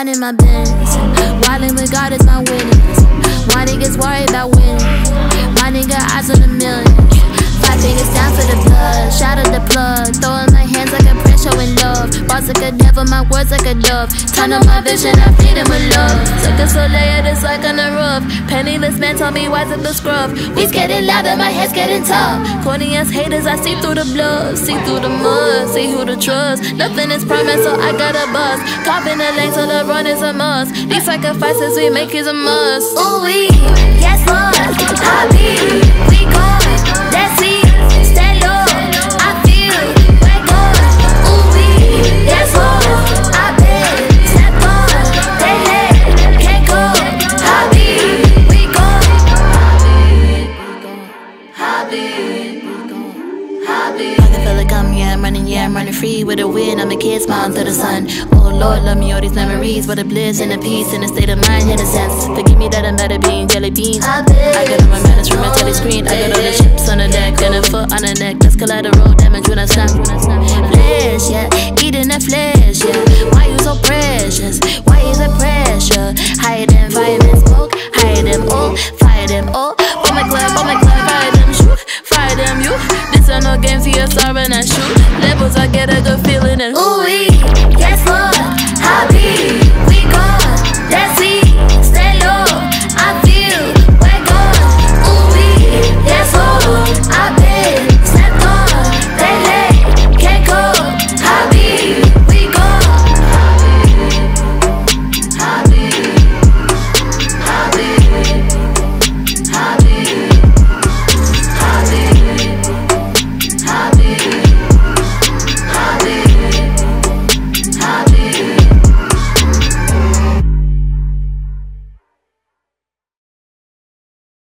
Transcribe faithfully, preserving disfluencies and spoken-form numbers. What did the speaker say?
minding my business. Wildin' with God is my witness. Why niggas worry about winning? My nigga eyes on a million. Five fingers down for the blood. Shout out the plug. Throwing my hands like a prayer, showing love. Bars like a devil, my words like a dove. Turn on my vision, I feed him with love. Like a soleil, it's like on the roof. Penniless man told me why's up the scrub. We's getting louder, my head's getting tough. Corny ass haters, I see through the blood. See through the mud, see who to trust. Nothing is promised, so I got a bust. Carving the lane, so the run is a must. These sacrifices we make is a must. Ooh, we, yes, Lord, I be, we going, let's see, stay low, I feel, we're going. Ooh, we, yes, Lord, I been, step on, they hate, can't go, I be, we going, I be, we going, I be. I can feel it come, yeah, I'm running, yeah, I'm running free with a win. I'm a kid smiling through the sun. Oh Lord, love me all these memories, but a bliss and a peace and a state of mind in a sense. Forgive me that I'm better being jelly beans. I got on my manners from a telly screen. I got all the chips on the deck and a foot on the neck. That's collateral damage when I snap. Flesh, yeah, eating the flesh.